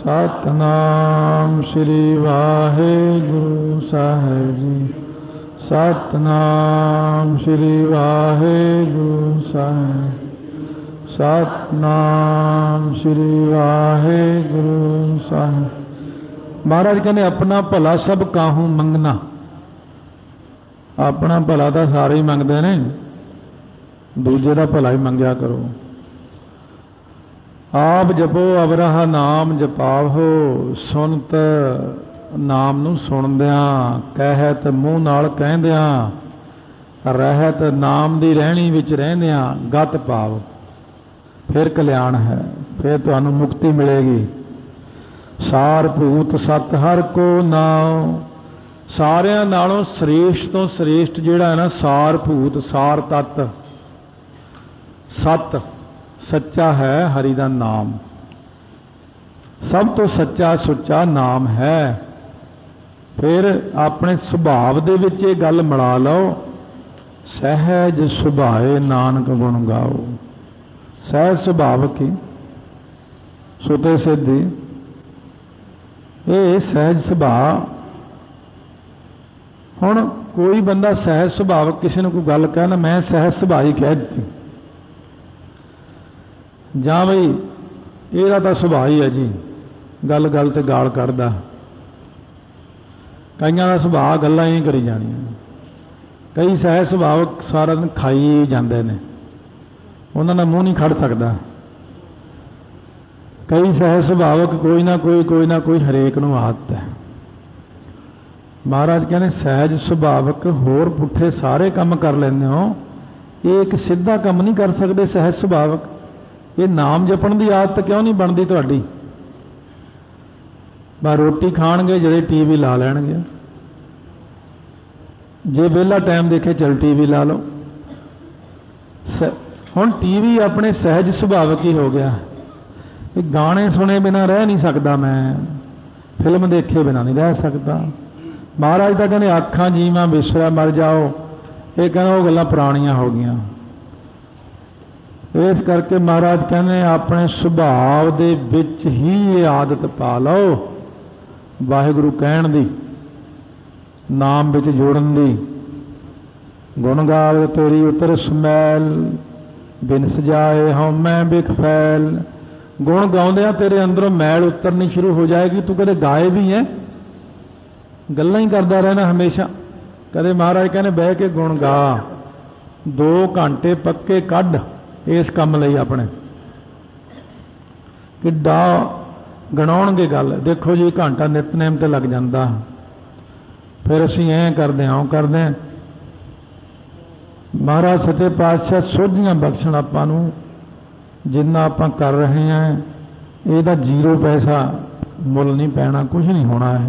सतनाम श्री वाहेगुरु साहिब जी। सतनाम श्री वाहेगुरु साहिब। सतनाम श्री वाहेगुरु साहिब। महाराज कहते अपना भला सब काहू मंगना। अपना भला तो सारे ही मंगते ने, दूजे का भला ही मंगया करो। आप जपो अवराह नाम जपावो, सुनत नाम नूं सुनदिया, कहत मूँह नाल कहंदिया, रहत नाम दी रहणी विच रहंदिया गत पाव। फिर कल्याण है, फिर तुहानूं मुक्ति मिलेगी। सार भूत सत हर को नाम। सारियां नालों श्रेष्ठ तो श्रेष्ठ जिहड़ा है ना, सार भूत सार तत्त सत सच्चा है हरि दा नाम। सब तो सच्चा सुच्चा नाम है। फिर अपने सुभाव दे विच ये गल मिला लो, सहज सुभाए नानक गुण गाओ। सहज सुभाव की सुते सिद्धि, ये सहज सुभाव। हुण कोई बंदा सहज सुभाव किसी ने कोई गल कहना, मैं सहज सुभाव ही कह दी, जां बई ਇਹਦਾ ਤਾਂ ਸੁਭਾਅ ही है जी, गल गल ते गाल कढदा। कईयां दा सुभाਅ गल्लां ही करी जाणीਆਂ। कई सहज सुभाव सारा दिन खाई ਜਾਂਦੇ ਨੇ, ਉਹਨਾਂ ਦਾ ਮੂੰਹ नहीं खड़ सकदा। कई सहज सुभावक कोई ना कोई हरेक नूं आदत है। महाराज कहने सहज सुभावक होर पुठे सारे काम कर लेंदे हो, ये एक सीधा काम नहीं कर सकते सहज सुभावक। ये नाम जपण की आदत क्यों नहीं बनती तुहाडी? बस रोटी खाणगे जदे टीवी ला लैणगे, जे वेला टाइम देखे चल टीवी ला लो। हुण टीवी अपने सहज सुभावक ही हो गया। गाने सुने बिना रह नहीं सकता, मैं फिल्म देखे बिना नहीं रह सकता। महाराज तो कहने आखां जीवा बिसरा मर जाओ, ये कहना वो गल्लां पुराणियां हो गईयां। इस करके महाराज कहने अपने सुभाव दे विच ही ये आदत पा लो, वाहिगुरु कहण दी, नाम विच जोड़न दी। गुण गावे तेरी उतर समैल, बिन सजाए हौमै बिख फैल। गुण गाउंदियां तेरे अंदरों मैल उतरनी शुरू हो जाएगी। तू कदे गाए भी है, गल्लां ही करदा रहना हमेशा। कदे महाराज कहने बह के गुण गा, 2 घंटे पक्के कढ इस काम लई अपने। किड्डा गणाउणगे गल। देखो जी घंटा नितनेम ते लग जांदा, फिर असीं ऐ करदे आं ओह करदे। महाराज सच्चे पातशाह सोझियां बख्शण आपां नूं, जिन्ना आपां कर रहे हैं ਇਹਦਾ 0 पैसा मुल नहीं पैना, कुछ नहीं होना है।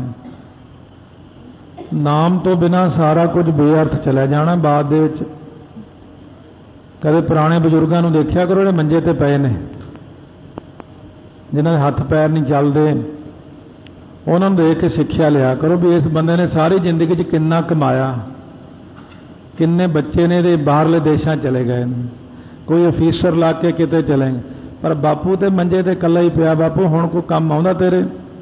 नाम तो बिना सारा कुछ बेअर्थ चला जाना बाद दे विच। कदे पुराने बजुर्गों को देखा करो जो मंजे ते पए ने, जिन्होंने हथ पैर नहीं चलते, उन्होंने देख के सिक्ख्या लिया करो भी इस बंदे ने सारी जिंदगी च किन्ना कमाया, किन्ने बच्चे ने बाहरले देशों चले गए, कोई अफीसर ला के किते चले, पर बापू तो मंजे ते कला ही पिया। बापू हुण कोई काम आउंदा तेरे?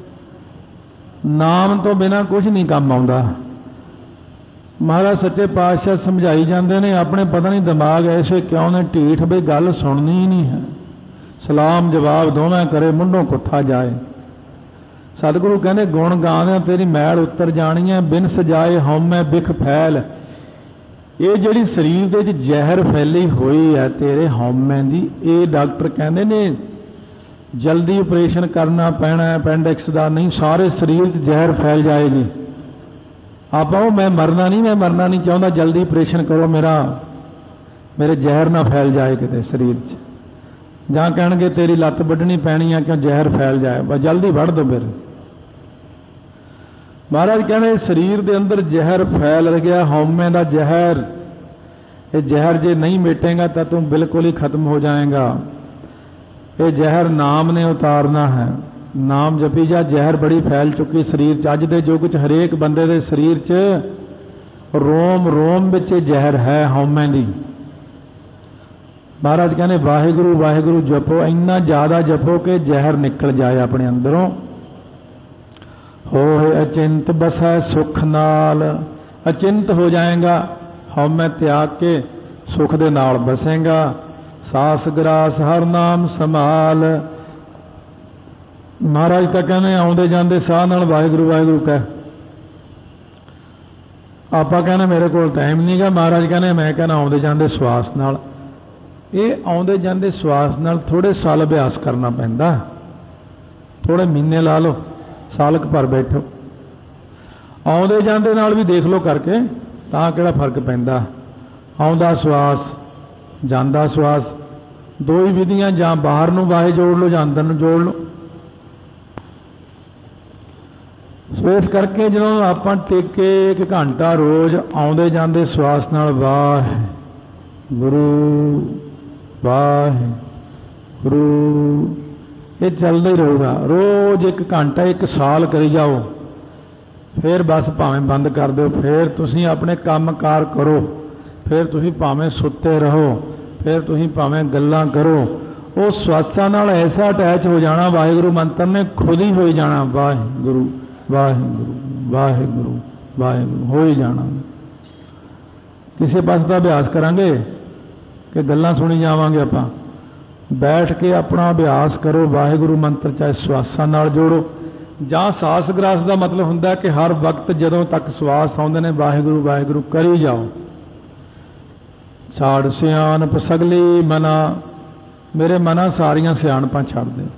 नाम तो बिना कुछ नहीं काम आउंदा। महाराज सच्चे पातशाह समझाई जाते हैं, अपने पता नहीं दिमाग ऐसे क्यों ने ढीठ भी गल सुननी ही नहीं है। सलाम जवाब दोवें करे मुंडों कुत्था जाए। सतगुरु कहने गुण गाने तेरी मैल उतर जानी है, बिन सजाए हौमै बिख फैल। ये जिहड़ी शरीर दे विच जहर फैली हुई है तेरे हौमे दी, ये डॉक्टर कहते ने जल्दी ऑपरेशन करना पैना, अपेंडिक्स का नहीं, सारे शरीर च जहर फैल जाएगी। आप मैं मरना नहीं चाहता, जल्दी ऑपरेशन करो मेरे जहर ना फैल जाए किते शरीर च। जां कहणगे तेरी लत्त वड्ढनी पैनी है क्यों जहर फैल जाए, बस जल्दी वढ़ दो मेरे। महाराज कहने शरीर के अंदर जहर फैल गया, हौमे का जहर। ये जहर जे नहीं मिटेगा तो तुम बिल्कुल ही खत्म हो जाएगा। ये जहर नाम ने उतारना है। नाम जपी जा, जहर बड़ी फैल चुकी शरीर च। अज दे युग च हरेक बंदे दे शरीर च रोम रोम विच जहर है हौमे दी। महाराज कहने वाहिगुरु वाहिगुरु जपो, इन्ना ज्यादा जपो कि जहर निकल जाए अपने अंदरों। होए अचिंत बसै सुख नाल। अचिंत हो जाएगा, हौमै त्याग के सुख दे नाल बसेगा। सास ग्रास हर नाम संभाल। महाराज तो कहने आउंदे जांदे साह नाल वाहिगुरू वाहिगुरू कह। आपां कहने मेरे कोल टाइम नहीं गा, महाराज कहने मैं कहना आउंदे जांदे सवास नाल। ये आउंदे जांदे सवास नाल थोड़े साल अभ्यास करना पैंदा, थोड़े महीने ला लो, सालक भर बैठो। आउंदे जांदे नाल भी देख लो करके, तां किहड़ा फर्क पैंदा। आउंदा सवास जांदा सवास, दो ही विधियां, जां बाहर नूं वाहे जोड़ लो जां अंदर नूं जोड़ लो। सो इस करके जो आप टेके 1 घंटा रोज आउंदे जांदे सवास नाल वाहिगुरू वाहिगुरू ये चलता ही रहेगा। रोज 1 घंटा 1 साल करी जाओ, फिर बस भावें बंद कर दो, फिर तुसी अपने काम कार करो, फिर तुसी भावें सुते रहो, फिर तुसी भावें गल्लां करो। वो सवासां नाल ऐसा अटैच हो जाना, वाहिगुरू मंत्र ने खुद ही हो जाना, वाहिगुरू वाहिगुरू वाहिगुरू वाहिगुरू हो ही जाना। किसी पास का अभ्यास करांगे कि गल्लां सुनी जावांगे, आपां बैठ के अपना अभ्यास करो। वाहिगुरू मंत्र चाहे सवासां नाल जोड़ो, जां सास ग्रास का मतलब हुंदा कि हर वक्त जदों तक सवास आउंदे ने वाहिगुरू वाहिगुरू करी जाओ। छाड़ सियाणप सगली मना, मेरे मना सारियां सियाणपां छड़ दे।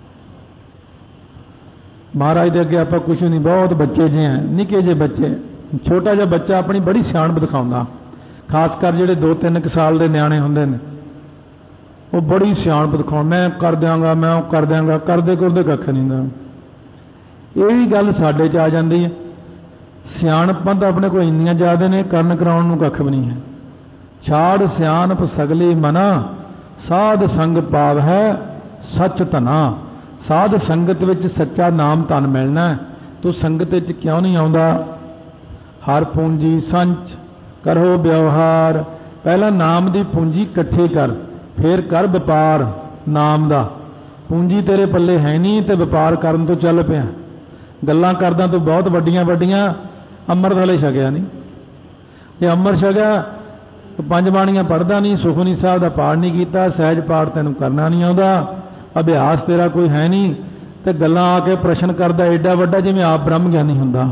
महाराज दे अगे आपां कुछ नहीं, बहुत बच्चे जे हैं, निके जे बच्चे, छोटा जिहा बच्चा अपनी बड़ी सियाणप दिखाउंदा, खासकर जिहड़े 2-3 साल के न्याणे हुंदे ने, वो बड़ी सियाणप दिखाउंदा, मैं कर देंगा, मैं वो कर देंगा, करदे कुरदे कख नहीं हुंदा। ये भी गल साडे च आ जांदी है। सियाणपां तां अपने कोल इन्नियां ज़्यादा ने, करन कराउण नूं कख भी नहीं है। छाड़ सियाणप सगली मना, साध संग पाव है सच धना। साध संगत विच सच्चा नाम धन मिलना, तू संगत विच क्यों नहीं आउंदा। हर पूंजी संच करो व्यवहार, पहला नाम दी पूंजी इकट्ठी कर, फिर कर व्यापार नाम दा। पूंजी तेरे पल्ले है नहीं ते व्यापार करन तो चल पिया, गल्लां करदा तू बहुत वड्डियां वड्डियां, अमृत हले छकिया नहीं। जे अमृत छकिया तो 5 बाणियां पढ़दा नहीं, सुखमनी साहब दा पाठ नहीं कीता, सहज पाठ तैनूं करना नहीं आउंदा, अभ्यास तेरा कोई है नहीं, तो गल्लां आके प्रश्न करदा एडा वड्डा जिवें आप ब्रह्म ज्ञानी हुंदा।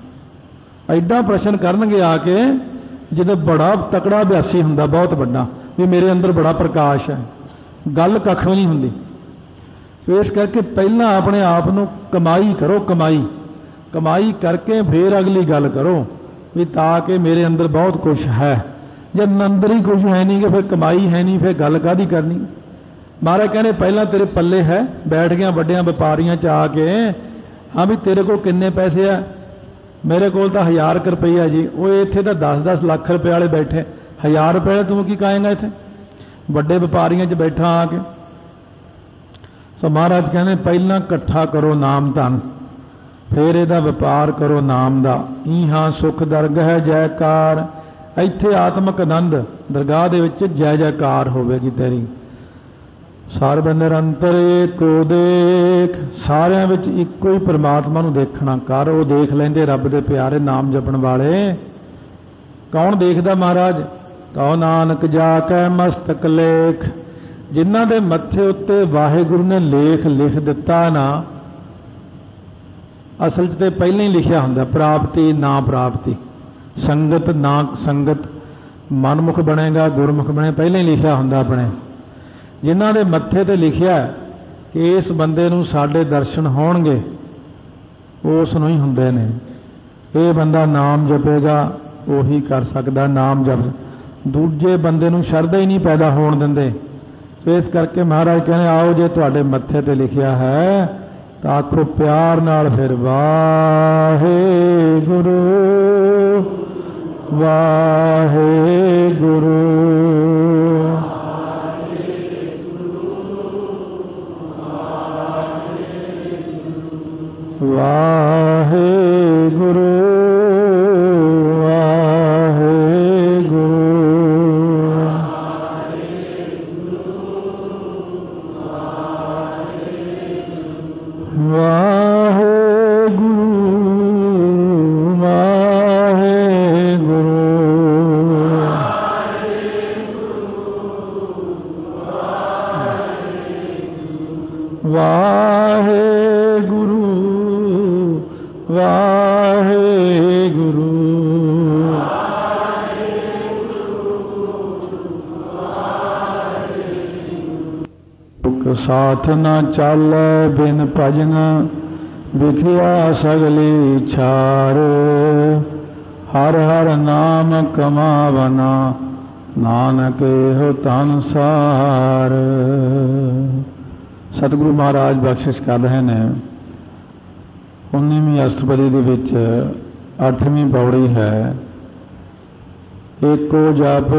एडा प्रश्न करनगे आके जिद्दां बड़ा तकड़ा अभ्यासी हुंदा, बहुत वड्डा, भी मेरे अंदर बड़ा प्रकाश है, गल कख भी नहीं हुंदी। तो इस करके पहला अपने आप नूं कमाई करो, कमाई करके फिर अगली गल करो, भी ताकि मेरे अंदर बहुत कुछ है। जब अंदर ही कुछ है नहीं कि फिर कमाई है नहीं, फिर गल काहदी करनी। महाराज कहने पहला तेरे पल्ले है, बैठ गया वड्डियां व्यापारियां च आके, हाँ भी तेरे को किन्ने पैसे है, मेरे को 1000 रुपया जी। वो इत्थे तो 10-10 लाख रुपए वाले बैठे, 1000 रुपये तू की खाएगा इत्थे, वड्डे व्यापारियां च बैठा आके। सो महाराज कहने पहला इकट्ठा करो नाम धन, फिर इहदा व्यापार करो नाम दा। ईहां सुख दरगह जयकार, इत्थे आत्मक आनंद दरगाह दे विच जय जयकार होवेगी तेरी। सर्ब निरंतर एको देख, सारियां विच इक्को ही परमात्मा नूं देखना कर। वो देख लेंदे रब दे प्यारे नाम जपण वाले। कौन देखदा महाराज, कहो नानक जाकै मस्तक लेख, जिन्हां दे मत्थे उत्ते वाहिगुरू ने लेख लिख दिता ना, असल च ते पहले ही लिखिया हुंदा प्राप्ति ना प्राप्ति, संगत ना संगत, मनमुख बनेगा गुरमुख बने, पहले ही लिखिया हुंदा अपने। जिन्हां दे मत्थे ते लिखिया कि इस बंदे नूं साडे दर्शन होणगे, उस नूं ही हुंदे ने। ये बंदा नाम जपेगा उही कर सकदा नाम जप, दूजे बंदे नूं शरधा ही नहीं पैदा होण दिंदे। तो इस करके महाराज कहने आओ जे तुहाडे मत्थे ते लिखिया है तो आखो प्यार नाल फिर वाहेगुरू वाहेगुरू वाहेगुरू वाहेगुरू ਵਾਹਿਗੁਰੂ ਵਾਹਿਗੁਰੂ ਤੁਕ ਸਾਥ ਨਾ ਚਾਲੈ ਬਿਨ ਭਜਨ ਵਿਖਿਆ ਸਗਲੀ ਛਾਰ ਹਰ ਹਰ ਨਾਮ ਕਮਾਵਨਾ ਨਾਨਕ ਇਹੋ ਧਨਸਾਰ। ਸਤਿਗੁਰੂ ਮਹਾਰਾਜ ਬਖਸ਼ਿਸ਼ ਕਰ ਰਹੇ ਨੇ 19ਵੀਂ ਅਸ਼ਟਪਦੀ ਦੇ ਵਿੱਚ 8ਵੀਂ ਪੌੜੀ ਹੈ। ਏਕੋ ਜਪ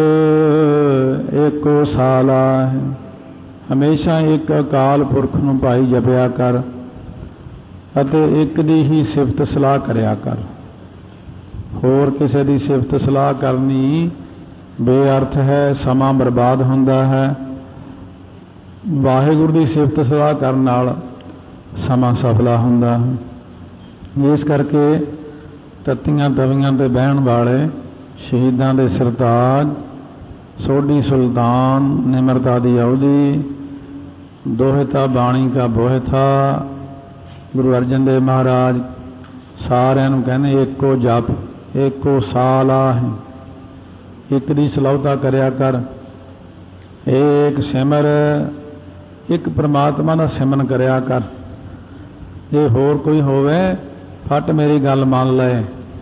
ਏਕੋ ਸਾਲਾ। ਹਮੇਸ਼ਾ ਇੱਕ ਅਕਾਲ ਪੁਰਖ ਨੂੰ ਭਾਈ ਜਪਿਆ ਕਰ ਅਤੇ ਇੱਕ ਦੀ ਹੀ ਸਿਫਤ ਸਲਾਹ ਕਰਿਆ ਕਰ। ਹੋਰ ਕਿਸੇ ਦੀ ਸਿਫਤ ਸਲਾਹ ਕਰਨੀ ਬੇਅਰਥ ਹੈ, ਸਮਾਂ ਬਰਬਾਦ ਹੁੰਦਾ ਹੈ। ਵਾਹਿਗੁਰੂ ਦੀ ਸਿਫਤ ਸਲਾਹ ਕਰਨ ਨਾਲ ਸਮਾਂ ਸਫਲਾ ਹੁੰਦਾ ਹੈ। ਇਸ ਕਰਕੇ ਤੱਤੀਆਂ ਤਵੀਆਂ ਤੇ ਬਹਿਣ ਵਾਲੇ ਸ਼ਹੀਦਾਂ ਦੇ ਸਰਤਾਜ ਸੋਢੀ ਸੁਲਤਾਨ ਨਿਮਰਤਾ ਦੀ ਅਵਧੀ ਦੋਹਿਤਾ ਬਾਣੀ ਕਾ ਬੋਹਿਥਾ ਗੁਰੂ ਅਰਜਨ ਦੇਵ ਮਹਾਰਾਜ ਸਾਰਿਆਂ ਨੂੰ ਕਹਿੰਦੇ ਏਕੋ ਜਪ ਏਕੋ ਸਾਲਾ ਹੈ। ਇੱਕ ਦੀ ਸਲਾਹੁਤਾ ਕਰਿਆ ਕਰ। ਏਕ ਸਿਮਰ ਇੱਕ ਪ੍ਰਮਾਤਮਾ ਦਾ ਸਿਮਰਨ ਕਰਿਆ ਕਰ। ਜੇ ਹੋਰ ਕੋਈ ਹੋਵੇ ਫਟ ਮੇਰੀ ਗੱਲ ਮੰਨ ਲੈ।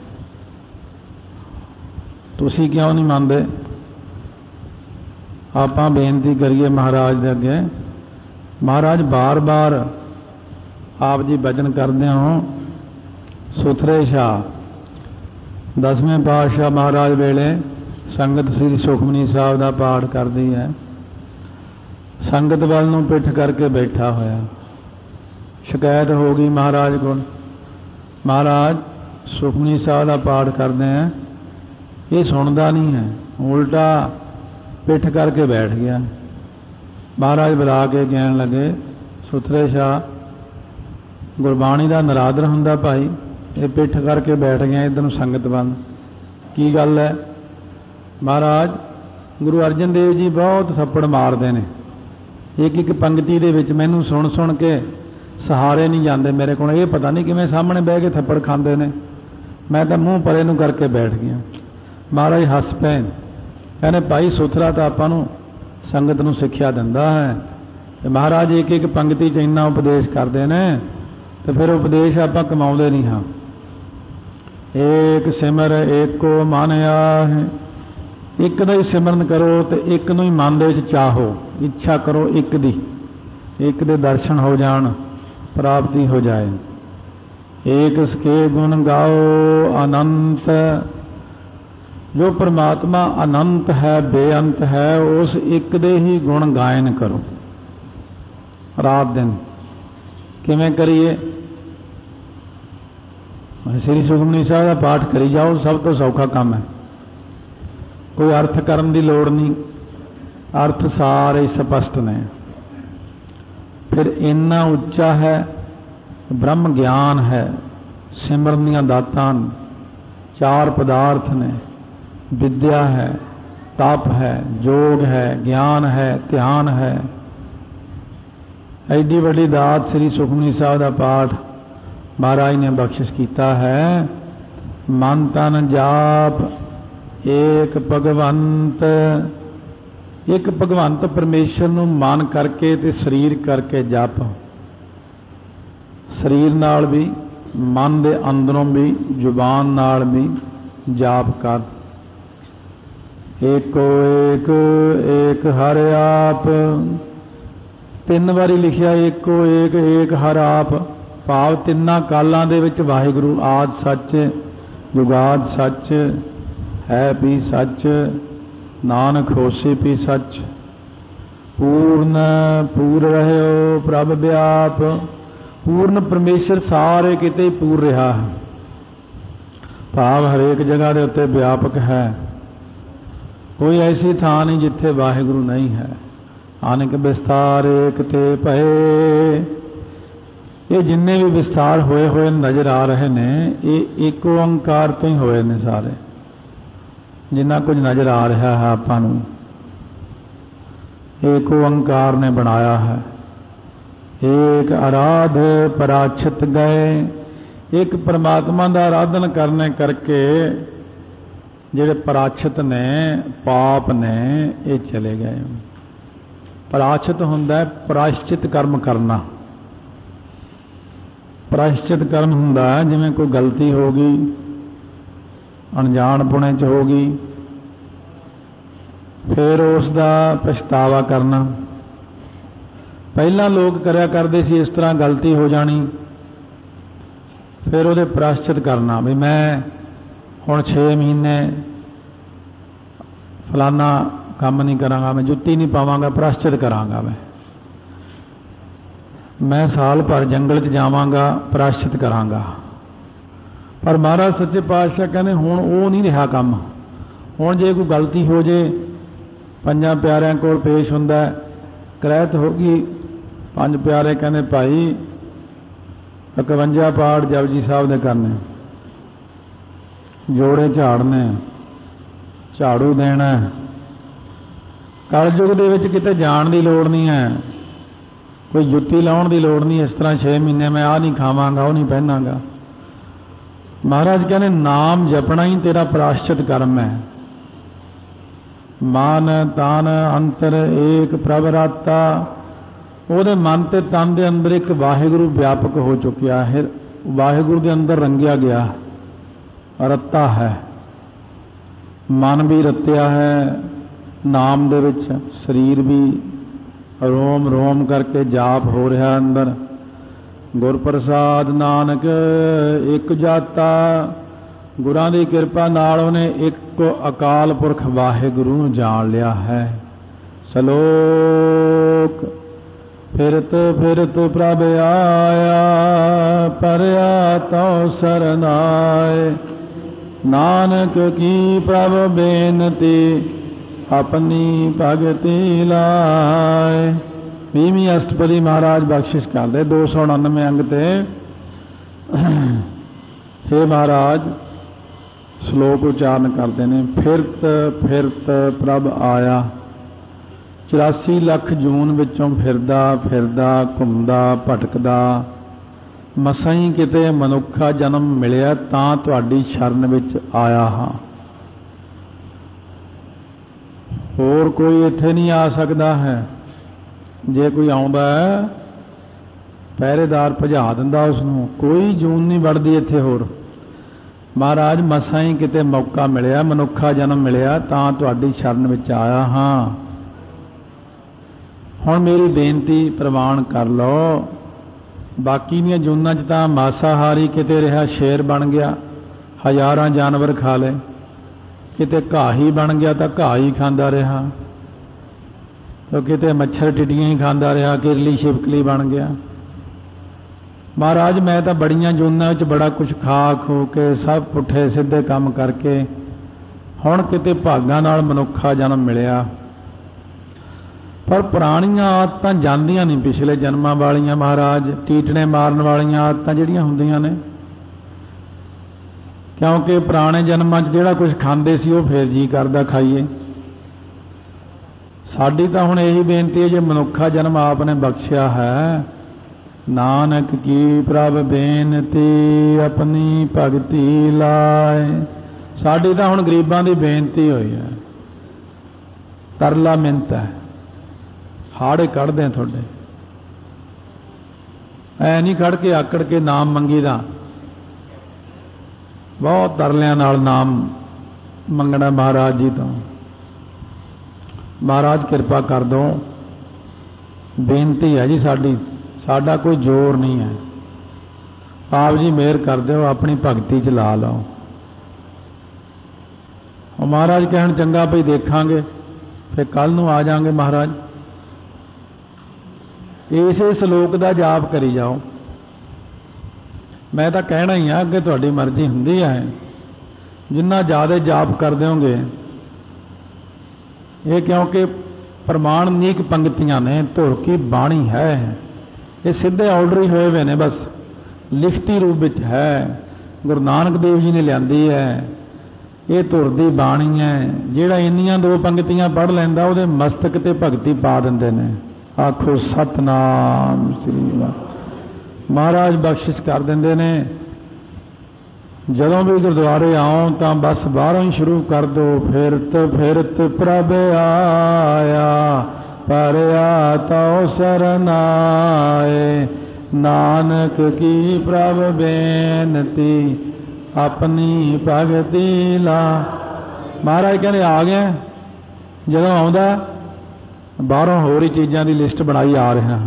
ਤੁਸੀਂ ਕਿਉਂ ਨਹੀਂ ਮੰਨਦੇ? ਆਪਾਂ ਬੇਨਤੀ ਕਰੀਏ ਮਹਾਰਾਜ ਦੇ ਅੱਗੇ। ਮਹਾਰਾਜ ਬਾਰ-ਬਾਰ ਆਪ ਜੀ ਬਚਨ ਕਰਦੇ ਹੋ। ਸੁਥਰੇ ਸ਼ਾਹ 10ਵੇਂ ਪਾਤਸ਼ਾਹ ਮਹਾਰਾਜ ਵੇਲੇ ਸੰਗਤ ਸ੍ਰੀ ਸੁਖਮਨੀ ਸਾਹਿਬ ਦਾ ਪਾਠ ਕਰਦੀ ਹੈ। ਸੰਗਤ ਵੱਲ ਨੂੰ ਪਿੱਠ ਕਰਕੇ ਬੈਠਾ ਹੋਇਆ। ਸ਼ਿਕਾਇਤ ਹੋ ਗਈ ਮਹਾਰਾਜ ਕੋਲ, ਮਹਾਰਾਜ ਸੁਖਮਨੀ ਸਾਹਿਬ ਦਾ ਪਾਠ ਕਰਦੇ ਹੈ, ਇਹ ਸੁਣਦਾ ਨਹੀਂ ਹੈ, ਉਲਟਾ ਪਿੱਠ ਕਰਕੇ ਬੈਠ ਗਿਆ। ਮਹਾਰਾਜ ਬੁਲਾ ਕੇ ਕਹਿਣ ਲੱਗੇ, ਸੁਥਰੇ ਸ਼ਾਹ ਗੁਰਬਾਣੀ ਦਾ ਨਰਾਦਰ ਹੁੰਦਾ ਭਾਈ, ਇਹ ਪਿੱਠ ਕਰਕੇ ਬੈਠ ਗਿਆ ਇੱਧਰ ਨੂੰ ਸੰਗਤ ਵੱਲ, ਕੀ ਗੱਲ ਹੈ? ਮਹਾਰਾਜ ਗੁਰੂ ਅਰਜਨ ਦੇਵ ਜੀ ਬਹੁਤ ਥੱਪੜ ਮਾਰਦੇ ਨੇ, ਇੱਕ ਇੱਕ ਪੰਕਤੀ ਦੇ ਵਿੱਚ ਮੈਨੂੰ ਸੁਣ ਸੁਣ ਕੇ ਸਹਾਰੇ ਨਹੀਂ ਜਾਂਦੇ ਮੇਰੇ ਕੋਲ। ਇਹ ਪਤਾ ਨਹੀਂ ਕਿਵੇਂ ਸਾਹਮਣੇ ਬਹਿ ਕੇ ਥੱਪੜ ਖਾਂਦੇ ਨੇ, ਮੈਂ ਤਾਂ ਮੂੰਹ ਪਰੇ ਨੂੰ ਕਰਕੇ ਬੈਠ ਗਿਆ। ਮਹਾਰਾਜ ਹੱਸ ਪਏ, ਕਹਿੰਦੇ ਭਾਈ ਸੁਥਰਾ ਤਾਂ ਆਪਾਂ ਨੂੰ ਸੰਗਤ ਨੂੰ ਸਿੱਖਿਆ ਦਿੰਦਾ ਹੈ, ਤੇ ਮਹਾਰਾਜ ਇੱਕ ਇੱਕ ਪੰਕਤੀ 'ਚ ਇੰਨਾ ਉਪਦੇਸ਼ ਕਰਦੇ ਨੇ, ਤੇ ਫਿਰ ਉਪਦੇਸ਼ ਆਪਾਂ ਕਮਾਉਂਦੇ ਨਹੀਂ ਹਾਂ। ਏਕ ਸਿਮਰ ਏਕੋ ਮਨ ਆਹੇ, ਇੱਕ ਦਾ ਹੀ ਸਿਮਰਨ ਕਰੋ ਤੇ ਇੱਕ ਨੂੰ ਹੀ ਮਨ ਦੇ ਵਿੱਚ ਚਾਹੋ, ਇੱਛਾ ਕਰੋ ਇੱਕ ਦੀ, ਇੱਕ ਦੇ ਦਰਸ਼ਨ ਹੋ ਜਾਣ, ਪ੍ਰਾਪਤੀ ਹੋ ਜਾਏ। ਏਕ ਸਕੇ ਗੁਣ ਗਾਓ ਅਨੰਤ, ਜੋ ਪਰਮਾਤਮਾ ਅਨੰਤ ਹੈ ਬੇਅੰਤ ਹੈ, ਉਸ ਇੱਕ ਦੇ ਹੀ ਗੁਣ ਗਾਇਨ ਕਰੋ ਰਾਤ ਦਿਨ। ਕਿਵੇਂ ਕਰੀਏ? ਸ੍ਰੀ ਸੁਖਮਨੀ ਸਾਹਿਬ ਦਾ ਪਾਠ ਕਰੀ ਜਾਓ, ਸਭ ਤੋਂ ਸੌਖਾ ਕੰਮ ਹੈ। ਕੋਈ ਅਰਥ ਕਰਨ ਦੀ ਲੋੜ ਨਹੀਂ, ਅਰਥ ਸਾਰੇ ਸਪਸ਼ਟ ਨੇ। ਫਿਰ ਇੰਨਾ ਉੱਚਾ ਹੈ, ਬ੍ਰਹਮ ਗਿਆਨ ਹੈ, ਸਿਮਰਨ ਦੀਆਂ ਦਾਤਾਂ, 4 ਪਦਾਰਥ ਨੇ, ਵਿਦਿਆ ਹੈ, ਤਪ ਹੈ, ਯੋਗ ਹੈ, ਗਿਆਨ ਹੈ, ਧਿਆਨ ਹੈ। ਐਡੀ ਵੱਡੀ ਦਾਤ ਸ੍ਰੀ ਸੁਖਮਨੀ ਸਾਹਿਬ ਦਾ ਪਾਠ ਮਹਾਰਾਜ ਨੇ ਬਖਸ਼ਿਸ਼ ਕੀਤਾ ਹੈ। ਮਨ ਤਨ ਜਾਪ ਏਕ ਭਗਵੰਤ, ਇੱਕ ਭਗਵੰਤ ਪਰਮੇਸ਼ਰ ਨੂੰ ਮਨ ਕਰਕੇ ਤੇ ਸਰੀਰ ਕਰਕੇ ਜਪ। ਸਰੀਰ ਨਾਲ ਵੀ, ਮਨ ਦੇ ਅੰਦਰੋਂ ਵੀ, ਜ਼ੁਬਾਨ ਨਾਲ ਵੀ ਜਾਪ ਕਰ। ਏਕੋ ਏਕ ਏਕ ਹਰਿ ਆਪ, 3 ਵਾਰੀ ਲਿਖਿਆ ਏਕੋ ਏਕ ਏਕ ਹਰਿ ਆਪ, ਭਾਵ ਤਿੰਨਾਂ ਕਾਲਾਂ ਦੇ ਵਿੱਚ ਵਾਹਿਗੁਰੂ ਆਦਿ ਸੱਚ, ਜੁਗਾਦ ਸੱਚ, ਹੈ ਵੀ ਸੱਚ, ਨਾਨਕ ਹੋਸੀ ਵੀ ਸੱਚ। ਪੂਰਨ ਪੂਰ ਰਹਿਓ ਪ੍ਰਭ ਵਿਆਪ, ਪੂਰਨ ਪਰਮੇਸ਼ਰ ਸਾਰੇ ਕਿਤੇ ਪੂਰ ਰਿਹਾ ਹੈ, ਭਾਵ ਹਰੇਕ ਜਗ੍ਹਾ ਦੇ ਉੱਤੇ ਵਿਆਪਕ ਹੈ। ਕੋਈ ਐਸੀ ਥਾਂ ਨਹੀਂ ਜਿੱਥੇ ਵਾਹਿਗੁਰੂ ਨਹੀਂ ਹੈ। ਅਨੇਕ ਵਿਸਤਾਰ ਏਕ ਤੇ ਭਏ, ਇਹ ਜਿੰਨੇ ਵੀ ਵਿਸਤਾਰ ਹੋਏ ਹੋਏ ਨਜ਼ਰ ਆ ਰਹੇ ਨੇ, ਇਹ ਇੱਕ ਓੰਕਾਰ ਤੋਂ ਹੀ ਹੋਏ ਨੇ ਸਾਰੇ। ਜਿੰਨਾ ਕੁਝ ਨਜ਼ਰ ਆ ਰਿਹਾ ਹੈ ਆਪਾਂ ਨੂੰ, ਏਕ ਓੰਕਾਰ ਨੇ ਬਣਾਇਆ ਹੈ। एक आराध पराछित गए। एक परमात्मा का आराधन करने करके ਜਿਹੜੇ ਪਰਾਛਿਤ ਨੇ ਪਾਪ ਨੇ ਇਹ ਚਲੇ ਗਏ। ਪਰਾਛਿਤ ਹੁੰਦਾ ਪ੍ਰਾਇਸ਼ਚਿਤ ਕਰਮ ਕਰਨਾ। ਪ੍ਰਾਇਸ਼ਚਿਤ ਕਰਮ ਹੁੰਦਾ ਜਿਵੇਂ ਕੋਈ ਗਲਤੀ ਹੋ ਗਈ, ਅਣਜਾਣਪੁਣੇ 'ਚ ਹੋ ਗਈ, ਫਿਰ ਉਸ ਦਾ ਪਛਤਾਵਾ ਕਰਨਾ। ਪਹਿਲਾਂ ਲੋਕ ਕਰਿਆ ਕਰਦੇ ਸੀ ਇਸ ਤਰ੍ਹਾਂ ਗਲਤੀ ਹੋ ਜਾਣੀ, ਫਿਰ ਉਹਦੇ ਪ੍ਰਾਇਸ਼ਚਿਤ ਕਰਨਾ ਵੀ ਮੈਂ ਹੁਣ 6 ਮਹੀਨੇ ਫਲਾਨਾ ਕੰਮ ਨਹੀਂ ਕਰਾਂਗਾ, ਮੈਂ ਜੁੱਤੀ ਨਹੀਂ ਪਾਵਾਂਗਾ, ਪ੍ਰਾਇਸ਼ਚਿਤ ਕਰਾਂਗਾ। ਮੈਂ ਸਾਲ ਭਰ ਜੰਗਲ 'ਚ ਜਾਵਾਂਗਾ, ਪ੍ਰਾਇਸ਼ਚਿਤ ਕਰਾਂਗਾ। ਪਰ ਮਹਾਰਾਜ ਸੱਚੇ ਪਾਤਸ਼ਾਹ ਕਹਿੰਦੇ ਹੁਣ ਉਹ ਨਹੀਂ ਰਿਹਾ ਕੰਮ। ਹੁਣ ਜੇ ਕੋਈ ਗਲਤੀ ਹੋ ਜੇ, 5 ਪਿਆਰਿਆਂ ਕੋਲ ਪੇਸ਼ ਹੁੰਦਾ, ਕਰੈਤ ਹੋ ਗਈ, 5 ਪਿਆਰੇ ਕਹਿੰਦੇ ਭਾਈ 51 ਪਾਠ ਜਪਜੀ ਸਾਹਿਬ ਦੇ ਕਰਨੇ, ਜੋੜੇ ਝਾੜਨੇ, ਝਾੜੂ ਦੇਣਾ। ਕਲਯੁਗ ਦੇ ਵਿੱਚ ਕਿਤੇ ਜਾਣ ਦੀ ਲੋੜ ਨਹੀਂ ਹੈ, ਕੋਈ ਜੁੱਤੀ ਲਾਉਣ ਦੀ ਲੋੜ ਨਹੀਂ। ਇਸ ਤਰ੍ਹਾਂ 6 ਮਹੀਨੇ ਮੈਂ ਆਹ ਨਹੀਂ ਖਾਵਾਂਗਾ, ਉਹ ਨਹੀਂ ਪਹਿਨਾਂਗਾ। ਮਹਾਰਾਜ ਕਹਿੰਦੇ ਨਾਮ ਜਪਣਾ ਹੀ ਤੇਰਾ ਪ੍ਰਾਇਸ਼ਚਿਤ ਕਰਮ ਹੈ। ਮਨ ਤਨ ਅੰਤਰ ਏਕ ਪ੍ਰਭ ਰਾਤਾ। ਉਹਦੇ ਮਨ ਤੇ ਤਨ ਦੇ ਅੰਦਰ ਇੱਕ ਵਾਹਿਗੁਰੂ ਵਿਆਪਕ ਹੋ ਚੁੱਕਿਆ ਹੈ, ਵਾਹਿਗੁਰੂ ਦੇ ਅੰਦਰ ਰੰਗਿਆ ਗਿਆ, ਰੱਤਾ ਹੈ। ਮਨ ਵੀ ਰਤਿਆ ਹੈ ਨਾਮ ਦੇ ਵਿੱਚ, ਸਰੀਰ ਵੀ ਰੋਮ ਰੋਮ ਕਰਕੇ ਜਾਪ ਹੋ ਰਿਹਾ ਅੰਦਰ। ਗੁਰ ਪ੍ਰਸਾਦ ਨਾਨਕ ਇੱਕ ਜਾਤਾ। ਗੁਰਾਂ ਦੀ ਕਿਰਪਾ ਨਾਲ ਉਹਨੇ ਇੱਕ ਅਕਾਲ ਪੁਰਖ ਵਾਹਿਗੁਰੂ ਨੂੰ ਜਾਣ ਲਿਆ ਹੈ। ਸ਼ਲੋਕ ਫਿਰਤ ਫਿਰਤ ਪ੍ਰਭ ਆਇਆ, ਪਰਿਆ ਤਉ ਸਰਨਾਏ। ਨਾਨਕ ਕੀ ਪ੍ਰਭ ਬੇਨਤੀ, ਆਪਣੀ ਭਗਤੀ ਲਾਏ। 20ਵੀਂ ਅਸ਼ਟਪਦੀ ਮਹਾਰਾਜ ਬਖਸ਼ਿਸ਼ ਕਰਦੇ 299 ਅੰਗ ਤੇ। ਹੇ ਮਹਾਰਾਜ ਸ਼ਲੋਕ ਉਚਾਰਨ ਕਰਦੇ ਨੇ। ਫਿਰਤ ਫਿਰਤ ਪ੍ਰਭ ਆਇਆ। 84 ਲੱਖ ਜੂਨ ਵਿੱਚੋਂ ਫਿਰਦਾ ਫਿਰਦਾ ਘੁੰਮਦਾ ਭਟਕਦਾ ਮਸਾਂ ਹੀ ਕਿਤੇ ਮਨੁੱਖਾ ਜਨਮ ਮਿਲਿਆ, ਤਾਂ ਤੁਹਾਡੀ ਸ਼ਰਨ ਵਿੱਚ ਆਇਆ ਹਾਂ। ਹੋਰ ਕੋਈ ਇੱਥੇ ਨਹੀਂ ਆ ਸਕਦਾ ਹੈ। ਜੇ ਕੋਈ ਆਉਂਦਾ ਹੈ ਪਹਿਰੇਦਾਰ ਭਜਾ ਦਿੰਦਾ ਉਸ ਨੂੰ। ਕੋਈ ਜੂਨ ਨਹੀਂ ਵੜਦੀ ਇੱਥੇ ਹੋਰ। ਮਹਾਰਾਜ ਮਸਾਂ ਹੀ ਕਿਤੇ ਮੌਕਾ ਮਿਲਿਆ, ਮਨੁੱਖਾ ਜਨਮ ਮਿਲਿਆ, ਤਾਂ ਤੁਹਾਡੀ ਸ਼ਰਨ ਵਿੱਚ ਆਇਆ ਹਾਂ। ਹੁਣ ਮੇਰੀ ਬੇਨਤੀ ਪ੍ਰਵਾਨ ਕਰ ਲਓ। ਬਾਕੀ ਦੀਆਂ ਜੂਨਾਂ 'ਚ ਤਾਂ ਮਾਸਾਹਾਰੀ ਕਿਤੇ ਰਿਹਾ ਸ਼ੇਰ ਬਣ ਗਿਆ, ਹਜ਼ਾਰਾਂ ਜਾਨਵਰ ਖਾ ਲਏ। ਕਿਤੇ ਘਾਹ ਹੀ ਬਣ ਗਿਆ ਤਾਂ ਘਾਹ ਹੀ ਖਾਂਦਾ ਰਿਹਾ, ਤਾਂ ਕਿਤੇ ਮੱਛਰ ਟਿੱਡੀਆਂ ਹੀ ਖਾਂਦਾ ਰਿਹਾ, ਕਿਰਲੀ ਛਿਪਕਲੀ ਬਣ ਗਿਆ। ਮਹਾਰਾਜ ਮੈਂ ਤਾਂ ਬੜੀਆਂ ਜੂਨਾਂ ਵਿੱਚ ਬੜਾ ਕੁਝ ਖਾ ਖੋ ਕੇ ਸਭ ਪੁੱਠੇ ਸਿੱਧੇ ਕੰਮ ਕਰਕੇ ਹੁਣ ਕਿਤੇ ਭਾਗਾਂ ਨਾਲ ਮਨੁੱਖਾ ਜਨਮ ਮਿਲਿਆ। ਪਰ ਪੁਰਾਣੀਆਂ ਆਦਤਾਂ ਜਾਂਦੀਆਂ ਨਹੀਂ ਪਿਛਲੇ ਜਨਮਾਂ ਵਾਲੀਆਂ ਮਹਾਰਾਜ। ਟੀਟਣੇ ਮਾਰਨ ਵਾਲੀਆਂ ਆਦਤਾਂ ਜਿਹੜੀਆਂ ਹੁੰਦੀਆਂ ਨੇ, ਕਿਉਂਕਿ ਪੁਰਾਣੇ ਜਨਮਾਂ 'ਚ ਜਿਹੜਾ ਕੁਝ ਖਾਂਦੇ ਸੀ ਉਹ ਫੇਰ ਜੀ ਕਰਦਾ ਖਾਈਏ। ਸਾਡੀ ਤਾਂ ਹੁਣ ਇਹੀ ਬੇਨਤੀ ਹੈ, ਜੇ ਮਨੁੱਖਾ ਜਨਮ ਆਪ ਨੇ ਬਖਸ਼ਿਆ ਹੈ, ਨਾਨਕ ਕੀ ਪ੍ਰਭ ਬੇਨਤੀ ਆਪਣੀ ਭਗਤੀ ਲਾਏ। ਸਾਡੀ ਤਾਂ ਹੁਣ ਗਰੀਬਾਂ ਦੀ ਬੇਨਤੀ ਹੋਈ ਹੈ, ਤਰਲਾ ਮਿੰਤ ਹੈ। ਹਾੜੇ ਕੱਢਦੇ ਆ ਤੁਹਾਡੇ, ਐ ਨਹੀਂ ਕੱਢ ਕੇ ਆਕੜ ਕੇ ਨਾਮ ਮੰਗੀ ਦਾ। ਬਹੁਤ ਤਰਲਿਆਂ ਨਾਲ ਨਾਮ ਮੰਗਣਾ ਮਹਾਰਾਜ ਜੀ ਤੋਂ। ਮਹਾਰਾਜ ਕਿਰਪਾ ਕਰ ਦੋ, ਬੇਨਤੀ ਹੈ ਜੀ ਸਾਡੀ, ਸਾਡਾ ਕੋਈ ਜ਼ੋਰ ਨਹੀਂ ਹੈ। ਆਪ ਜੀ ਮਿਹਰ ਕਰ ਦਿਓ, ਆਪਣੀ ਭਗਤੀ 'ਚ ਲਾ ਲਓ। ਉਹ ਮਹਾਰਾਜ ਕਹਿਣ ਚੰਗਾ ਭਈ ਦੇਖਾਂਗੇ, ਫਿਰ ਕੱਲ ਨੂੰ ਆ ਜਾਾਂਗੇ ਮਹਾਰਾਜ। ਇਸੇ ਸ਼ਲੋਕ ਦਾ ਜਾਪ ਕਰੀ ਜਾਓ। ਮੈਂ ਤਾਂ ਕਹਿਣਾ ਹੀ ਆ, ਅੱਗੇ ਤੁਹਾਡੀ ਮਰਜ਼ੀ ਹੁੰਦੀ ਹੈ। ਜਿੰਨਾ ਜ਼ਿਆਦਾ ਜਾਪ ਕਰ ਦਿਓਗੇ, ਇਹ ਕਿਉਂਕਿ ਪ੍ਰਮਾਣਿਕ ਪੰਕਤੀਆਂ ਨੇ, ਧੁਰ ਕੀ ਬਾਣੀ ਹੈ। ਇਹ ਸਿੱਧੇ ਆਰਡਰ ਹੀ ਹੋਏ ਹੋਏ ਨੇ, ਬਸ ਲਿਖਤੀ ਰੂਪ ਵਿੱਚ ਹੈ। ਗੁਰੂ ਨਾਨਕ ਦੇਵ ਜੀ ਨੇ ਲਿਆਂਦੀ ਹੈ, ਇਹ ਧੁਰ ਦੀ ਬਾਣੀ ਹੈ। ਜਿਹੜਾ ਇੰਨੀਆਂ 2 ਪੰਕਤੀਆਂ ਪੜ੍ਹ ਲੈਂਦਾ ਉਹਦੇ ਮਸਤਕ ਤੇ ਭਗਤੀ ਪਾ ਦਿੰਦੇ ਨੇ। आखो सतनाम श्री वाहिगुरू। महाराज बख्शिश कर देंदे ने, जदों भी गुरुद्वारे आओ तो बस बाहरों ही शुरू कर दो, फिरत फिरत प्रभ आया परया तो सरनाए, नानक की प्रभ बेनती अपनी भगति ला। महाराज कहने आ गए, जदों आउंदा बाहरों होर ही चीज़ों की लिस्ट बनाई आ रहा।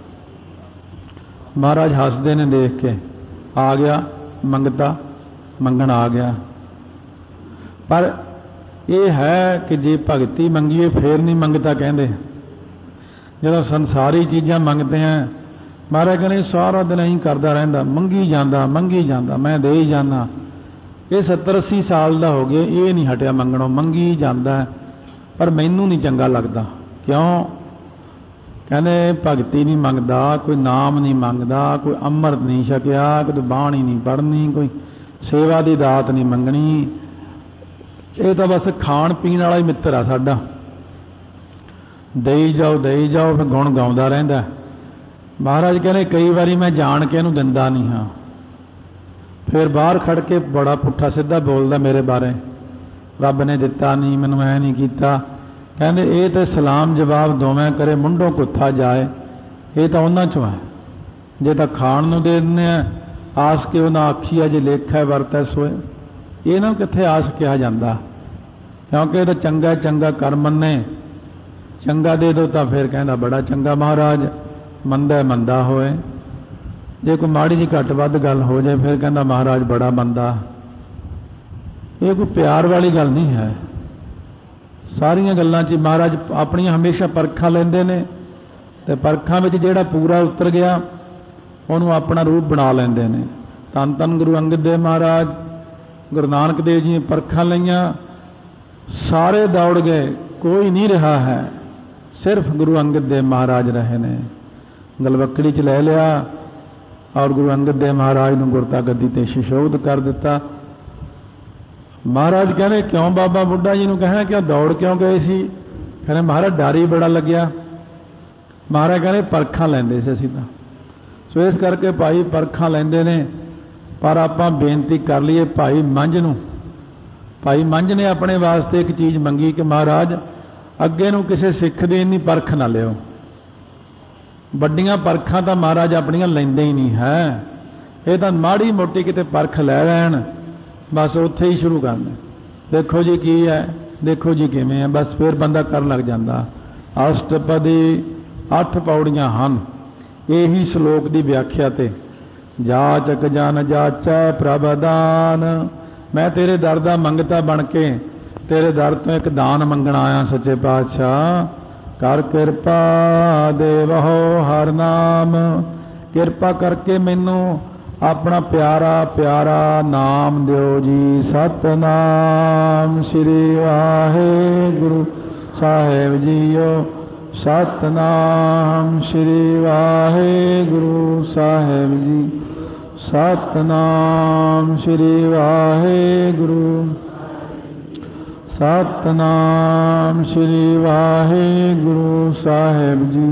महाराज हसदे ने देख के, आ गया मंगता, मंगण आ गया। पर यह है कि जे भगती मंगीए फिर नहीं मंगता कहते। जो संसारी चीज़ां मंगते हैं, महाराज कहने सारा दिन ही करता रहिंदा, मंगी जाता, मैं दे ही जाना। ये 70-80 साल का हो गया, ये नहीं हटिया मंगणों, मंगी जाता है। पर मैनू नहीं चंगा लगता। क्यों? कहने भगती नहीं मंगता, कोई नाम नहीं मंगता, कोई अमृत नहीं छकिया, कोई बाणी नहीं पढ़नी, कोई सेवा की दात नहीं मंगनी। ये तो बस खाण पीण वाला ही मित्र आ साडा, देई जाओ फिर गुण गाउंदा रहिंदा। महाराज कहने कई बारी मैं जान के इहनूं दिंदा नहीं हाँ, फिर बाहर खड़ के बड़ा पुट्ठा सीधा बोलदा मेरे बारे, रब ने दिता नहीं, मैनूं ऐ नहीं कीता। कहते ये तो सलाम जवाब दोवें करे मुंडों कुत्था जाए, ये तो उन्हां चों है। जे तो खाण नूं दे दिंदे आ, आस के उन्हें आखी है, जे लेखा वरतै सोए, ये ना कित्थे आस कहा जाता, क्योंकि तो चंगा कर मन्ने, चंगा दे दो तो फिर कहना बड़ा चंगा महाराज, मंदा मंदा होए। जे कोई माड़ी जी घट वध गल हो जाए फिर कहना महाराज बड़ा मंदा। ये कोई प्यार वाली गल नहीं है। सारिया गल्लां च महाराज अपनी हमेशा परखा लेंदे ने, ते परखां विच जिहड़ा पूरा उतर गया उन्होंने अपना रूप बना लेंदे ने। धन धन गुरु अंगद देव महाराज, गुरु नानक देव जी ने परखां लईआं, सारे दौड़ गए, कोई नहीं रहा है, सिर्फ गुरु अंगद देव महाराज रहे ने। गलवकड़ी च ले लिया और गुरु अंगद देव महाराज नूं गुरता गद्दी ते सुशोभित कर दिता। महाराज कहने क्यों बाबा बुढ़ा जी नूं कहना क्यों दौड़ क्यों गए सी? कहने महाराज डर ही बड़ा लग्या। महाराज कहने परखां लैंदे सी असीं तां, सो इस करके भाई परखां लैंदे ने। पर आपां बेनती कर लईए भाई मंझ नूं, भाई मंझ ने अपने वास्ते एक चीज़ मंगी कि महाराज अगे नूं किसी सिख दी इन्नी परख ना लिओ, वड्डियां परखां तां महाराज अपनियां लैंदे ही नहीं है, ये तां माड़ी मोटी किते परख लै लैण, बस उत्थे ही शुरू करना, देखो जी की है, देखो जी किवें है, बस फिर बंदा कर लग जाता। अष्टपदी 8 पौड़ियां हन, यही श्लोक की व्याख्या ते जाचक जन जाचै प्रभदान। मैं तेरे दर दा मंगता बन के तेरे दर तो एक दान मंगण आया सच्चे पातशाह, कर किरपा देवहो हर नाम। किरपा करके मैनू अपना प्यारा प्यारा नाम दिओ जी। सतनाम श्री वाहिगुरू साहिब जीओ, सतनाम श्री वाहिगुरू साहिब जी, सतनाम श्री वाहिगुरू, सतनाम श्री वाहिगुरू साहिब जी,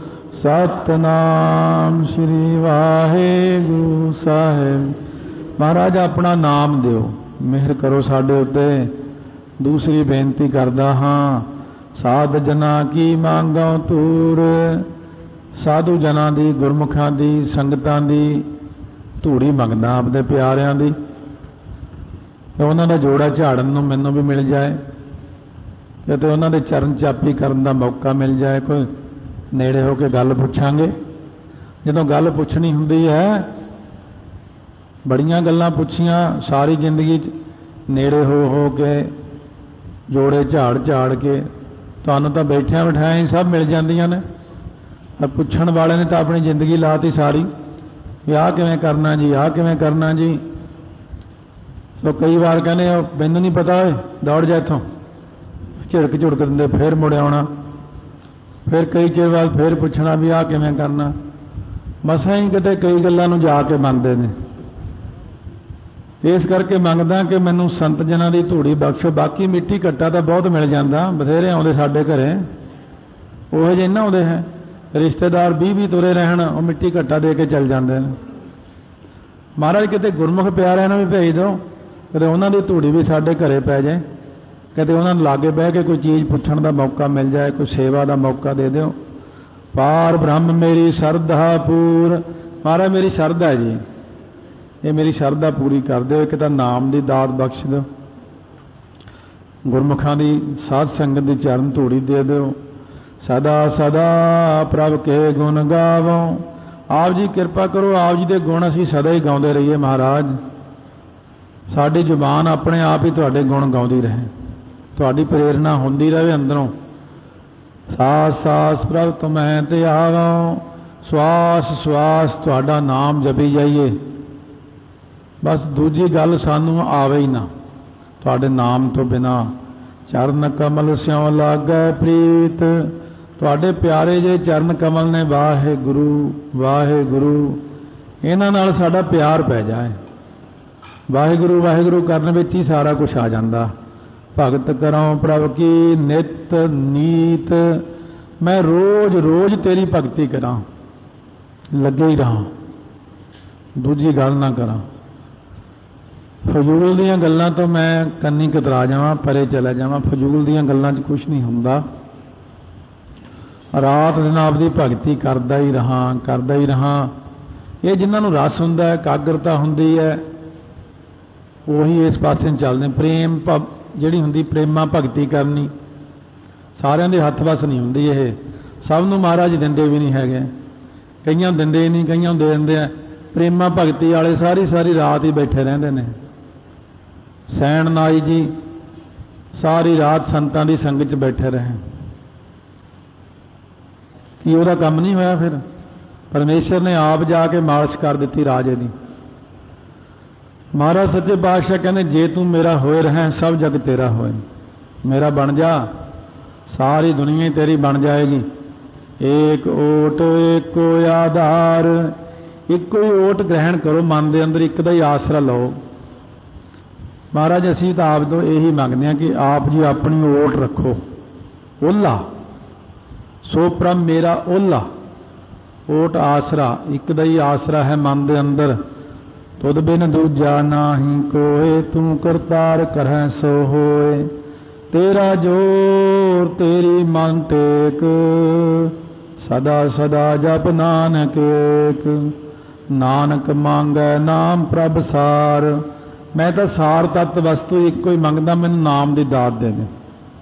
सतनाम श्री वाहिगुरू साहिब। महाराज अपना नाम दिओ, मेहर करो साडे उत्ते। दूसरी बेनती करदा हाँ, साध जना की मांगो तूर। साधु जना दी, गुरमुखां दी, संगतां दी धूड़ी मंगदा आपदे प्यारियां दी, तो उन्हां दा जोड़ा झाड़न नूं मैनूं भी मिल जाए, ते उन्हां दे चरण चापी करन दा मौका मिल जाए। कोई नेड़े हो के गल पुछांगे, जदों गल पुछनी हुंदी है, बड़ियां गल्लां पुछियां सारी जिंदगी नेड़े हो के जोड़े झाड़ झाड़ के, तुहानूं तां बैठिया बिठाया ही सब मिल जांदियां ने, पर पुछण वाले ने तां अपनी जिंदगी लाती सारी, भी आह किवें करना जी, आह किवें करना जी। तो कई बार कहने मैनूं नहीं पता, दौड़ जा इत्थों, झिड़क झुड़क दिंदे, फिर मुड़ आउणा, फिर कई चेर बाद फिर पुछना भी आह किवें करना। मसां ही किते कई गल्लां नूं जाके मंगदे ने। इस करके मंगदा कि मैनूं संत जनां दी धूड़ी बख्शो। बाकी मिट्टी घट्टा तो बहुत मिल जाता, बथेरे आउंदे साडे घरे, ओह जे ना आउंदे है, रिश्तेदार 20 तुरे रहन, वो मिट्टी घट्टा दे के चल जाते हैं। महाराज किते गुरमुख प्यारिਆਂ ਨੂੰ भी भेज दो, कदे उन्होंने धूड़ी भी साढ़े घरे पै जाए, कदे उन्होंने लागे बह के कोई चीज़ पुछण का मौका मिल जाए, कोई सेवा का मौका दे दो। पार ब्रह्म मेरी श्रद्धा पूर, महाराज मेरी श्रद्धा है जी, ये मेरी श्रद्धा पूरी कर दो। एक तो नाम की दात बख्श दो, गुरमुखां की साध संगत की चरण धूड़ी दे दो। सदा सदा प्रभ के गुण गावो, आप जी किरपा करो, आप जी के गुण असीं सदा ही गाउंदे रहिए। महाराज साडी जुबान अपने आप ही तुहाडे गुण गाउंदी रहे, तुहाडी प्रेरणा हुंदी रहे अंदरों। सास सास प्रभ तुम्हें ते आवो, श्वास श्वास तुहाडा नाम जपी जाइए। बस दूजी गल सानू आवे ही ना तुहाडे नाम तो बिना। चरण कमल स्यों लागै प्रीत, तुहाडे प्यारे जे चरण कमल ने वाहे गुरु वाहे गुरु, इन्हां नाल साडा प्यार पै जाए। वाहे गुरु करन विच ही सारा कुछ आ जांदा। भगत करो प्रभ की नित नीत, मैं रोज रोज तेरी भगती करा, लगे ही रहा, दूजी गल ना करा। फजूल दीयां गल्लां तो मैं कन्नी कतरा जावां, परे चला जावां। फजूल दीयां गल्लां 'च कुछ नहीं हुंदा। रात दिन आपदी भगती करदा ही रहा। ये जिन्हां नूं रस हुंदा है, एकाग्रता हुंदी है, ਉਹੀ इस पासे चलते। प्रेम जिहड़ी हुंदी प्रेमा भगती करनी सारिਆਂ ਦੇ हथ वस नहीं हुंदी। ਇਹ सब नूं महाराज दिंदे भी नहीं हैगे, कईयां दिंदे नहीं, कईयां दे दिंदे आ। प्रेमा भगती वाले सारी सारी रात ही बैठे रहंदे ने। सैन नाई जी सारी रात संतां दी संगत च बैठे रहे, कि ਉਹਦਾ ਕੰਮ नहीं होया। फिर परमेश्वर ने आप जाके मालिश कर दी राजे दी। महाराज सच्चे पातशाह कहने जे तू मेरा होए रहे सब जग तेरा होए, मेरा बन जा, सारी दुनिया ही तेरी बन जाएगी। एक ओट एको आधार, इको ही ओट ग्रहण करो, मन के अंदर एक दा ही आसरा लो। महाराज असीं तो आप तो यही मंगते हैं कि आप जी अपनी ओट रखो, ओला सो प्रभ मेरा ओला। ओट आसरा, एक दा ही आसरा है मन के अंदर। तुद बिन दूजा नाही कोय, तू करतार करह सो होए। तेरा जोर तेरी मन टेक, सदा सदा जप नानक एक। नानक मांगै नाम प्रभ सार, मैं तो सार तत्त वस्तु एक ही मंगदा, मैनूं नाम की दात दे दे।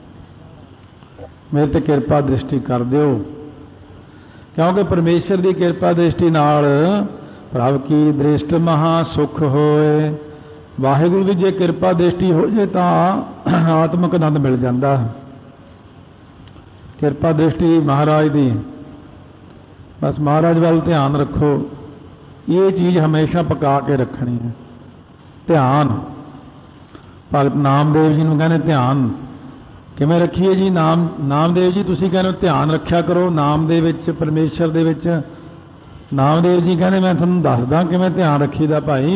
मेरे ते किरपा दृष्टि कर दिओ, क्योंकि परमेश्वर की किरपा दृष्टि नाल प्रभ की दृष्ट महा सुख होए। वाहिगुरू की जे किरपा दृष्टि हो जाए तो आत्मक आनंद मिल जाता है। किरपा दृष्टि महाराज की, बस महाराज वाल ध्यान रखो। ये चीज़ हमेशा पका के रखनी है। ध्यान भगत नामदेव जी नूं कहने ध्यान किवें रखीए जी। नामदेव जी तुसीं कहने ध्यान रखा करो नाम दे विच, परमेश्वर दे विच। नामदेव जी कहने मैं तुहानूं दसदा किवें ध्यान रखीदा भाई।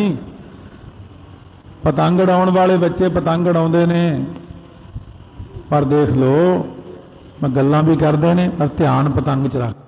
पतंग उड़ाउण वाले बच्चे पतंग उड़ाउंदे ने, पर देख लो मैं गल्लां भी करदे ने, पर ध्यान पतंग च रख